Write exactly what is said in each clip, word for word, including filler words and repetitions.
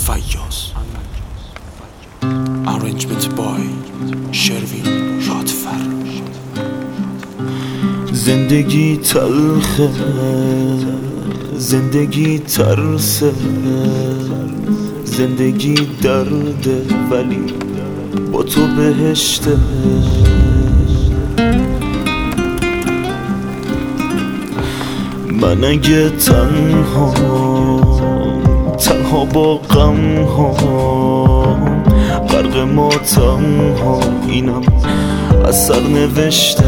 فیاض. Arrangement by شروین رادفر. زندگی تلخه، زندگی ترسه، زندگی درده ولی با تو بهشته. من اگه تنها تنها با غم ها غرق ماتم ها، اینم از سر نوشته.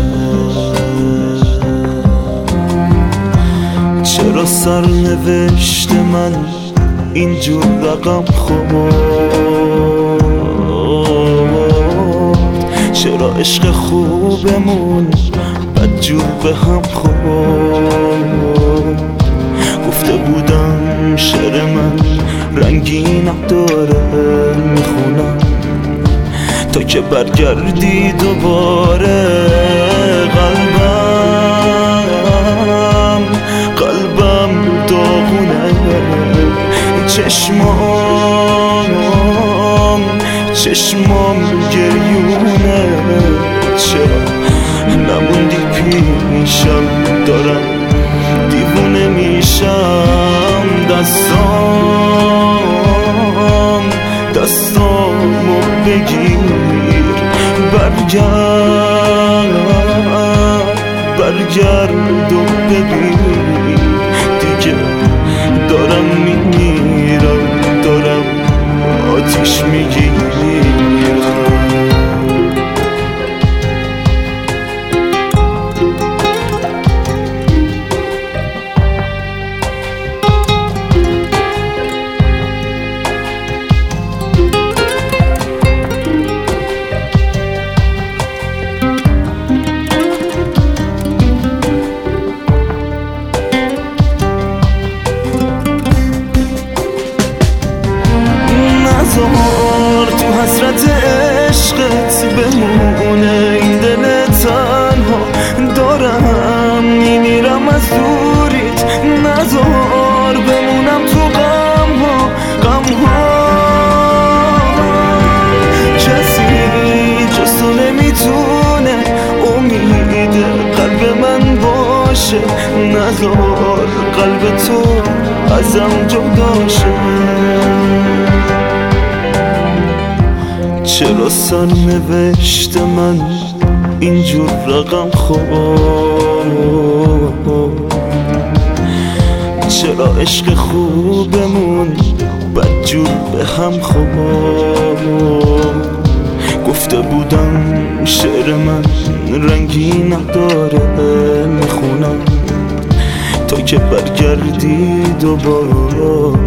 چرا سر نوشته من اینجور رقم خورد؟ چرا عشق خوبمون بدجور به هم خورد؟ گفته بودم شعر من رنگی نداره، میخونم تا که برگردی دوباره. قلبم قلبم داغونه، چشمام چشمام گریونه. چرا نموندی پیشم؟ دارم دیوونه میشم. دستام دستامو بگیر، برگرد برگرد و ببین. دیگه دارم میمیرم، دارم آتیش میگیرم. نذار تو حسرت عشقت بمونه این دل تنها، دارم میمیرم از دوریت. نذار بمونم تو غم ها غم ها، کسی جز تو نمیتونه امید قلب من باشه. نذار قلب تو ازم جدا شه. چرا سر نوشته من اینجور رقم خورد؟ چرا عشق خوبمون بدجور به هم خورد؟ گفته بودم شعر من رنگی نداره، میخونم تا که برگردی دوباره.